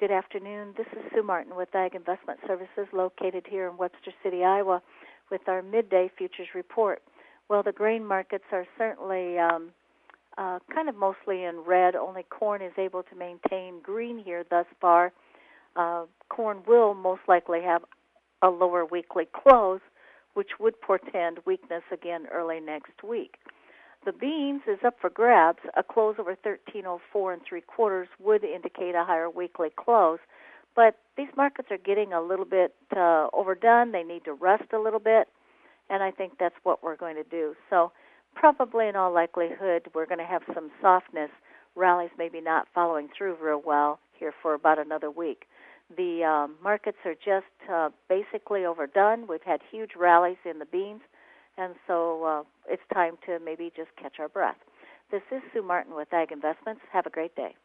Good afternoon. This is Sue Martin with Ag Investment Services located here in Webster City, Iowa with our midday futures report. Well, the grain markets are certainly kind of mostly in red. Only corn is able to maintain green here thus far. Corn will most likely have a lower weekly close, which would portend weakness again early next week. The beans is up for grabs. A close over 13.04 3/4 would indicate a higher weekly close, but these markets are getting a little bit overdone. They need to rest a little bit, and I think that's what we're going to do. So probably in all likelihood, we're going to have some softness, rallies maybe not following through real well here for about another week. The markets are just basically overdone. We've had huge rallies in the beans, and so it's time to maybe just catch our breath. This is Sue Martin with Ag Investments. Have a great day.